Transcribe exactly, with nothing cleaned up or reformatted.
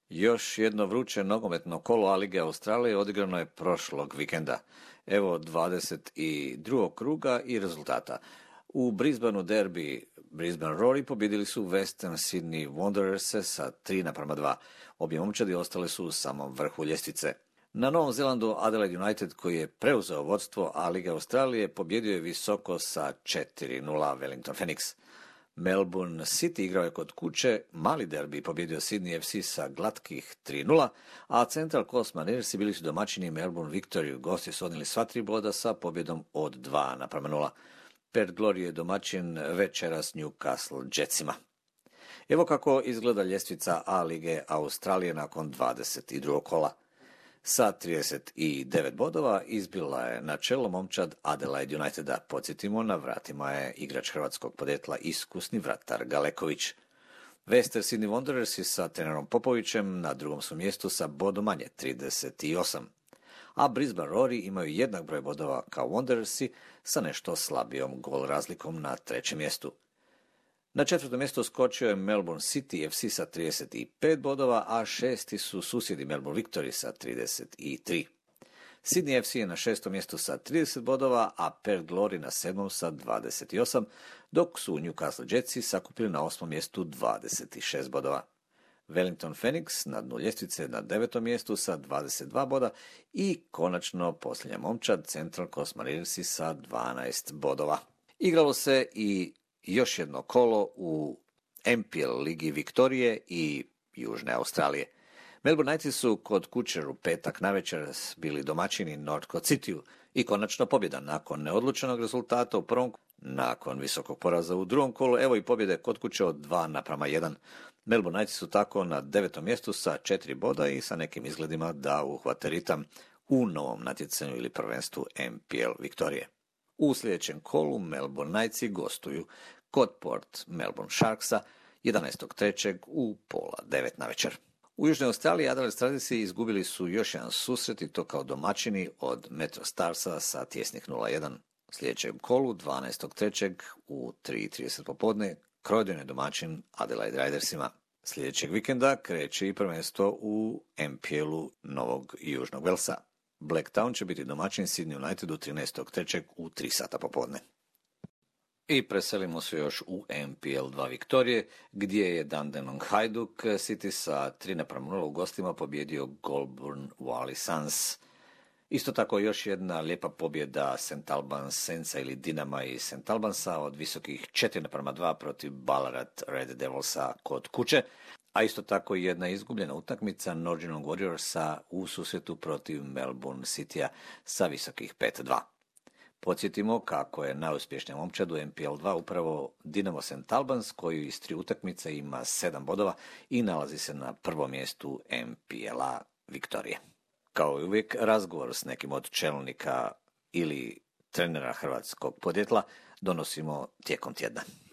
Još jedno vruće nogometno kolo A lige Australije odigrano je prošlog vikenda. Evo dvadeset drugog kruga i rezultata. U Brisbaneu derbi Brisbane Roar pobjedili su Western Sydney Wanderers sa tri naprama dva. Obje momčadi ostale su u samom vrhu ljestvice. Na Novom Zelandu Adelaide United, koji je preuzeo vodstvo A lige Australije, pobjedio je visoko sa četiri nula Wellington Phoenix. Melbourne City igrao je kod kuće, mali derbi pobjedio Sydney F C sa glatkih tri nula, a Central Coast Mariners bili su domaćini Melbourne Victory. Gosti su odnijeli sva tri boda sa pobjedom od dva naprama nula. Perth Glory je domaćin večeras Newcastle Jetsima. Evo kako izgleda ljestvica A lige Australije nakon dvadeset drugog kola. Sa trideset devet bodova izbila je na čelo momčad Adelaide Uniteda. Podsjetimo, na vratima je igrač hrvatskog podrijetla, iskusni vratar Galeković. Western Sydney Wanderers sa trenerom Popovićem na drugom su mjestu sa bodom manje, trideset osam. A Brisbane Roari imaju jednak broj bodova kao Wanderersi sa nešto slabijom gol razlikom na trećem mjestu. Na četvrtom mjestu skočio je Melbourne City F C sa trideset pet bodova, a šesti su susjedi Melbourne Victory sa trideset tri. Sydney F C je na šestom mjestu sa trideset bodova, a Perth Glory na sedmom sa dvadeset osam, dok su Newcastle Jetsi sakupili na osmom mjestu dvadeset šest bodova. Wellington Phoenix na dnu ljestvice na devetom mjestu sa dvadeset dva boda i konačno posljednja momčad Central Coast Mariners sa dvanaest bodova. Igralo se i još jedno kolo u M P L ligi Viktorije i Južne Australije. Melbourne Knights su kod kuće u petak navečer bili domaćini North Coast Cityu i konačno pobjeda nakon neodlučenog rezultata u prvom, nakon visokog poraza u drugom kolu, evo i pobjede kod kuće od dva naprama jedan. Melbourne Knights su tako na devetom mjestu sa četiri boda i sa nekim izgledima da uhvate ritam u novom natjecanju ili prvenstvu M P L Viktorije. U sljedećem kolu Melbourne Knights gostuju kod Port Melbourne Sharksa jedanaestog trećeg u pola devet navečer. U Južnoj Australiji Adelaide Starsi izgubili su još jedan susret i to kao domaćini od Metro Starsa sa tjesnih nula jedan. U sljedećem kolu dvanaestog trećeg u tri trideset popodne Croydon je domaćin Adelaide Ridersima. Sljedećeg vikenda kreće i prvenstvo u M P L-u Novog Južnog Velsa. Blacktown će biti domaćin Sydney Unitedu trinaestog trećeg u tri sata popodne. I preselimo se još u M P L dva Viktorije, gdje je Dandenong Hajduk City sa tri naprama nula u gostima pobjedio Goulburn Valley Suns. Isto tako još jedna lijepa pobjeda Saint Albans Saintsa ili Dinama i Saint Albansa od visokih četiri naprama dva protiv Ballarat Red Devilsa kod kuće, a isto tako jedna izgubljena utakmica Northern Warriorsa u susretu protiv Melbourne Citya sa visokih pet dva. Podsjetimo kako je najuspješnija momčad u M P L dva upravo Dinamo Saint Albans, koji iz tri utakmice ima sedam bodova i nalazi se na prvom mjestu M P L-a Viktorije. Kao i uvijek, razgovor s nekim od čelnika ili trenera hrvatskog podrijetla donosimo tijekom tjedna.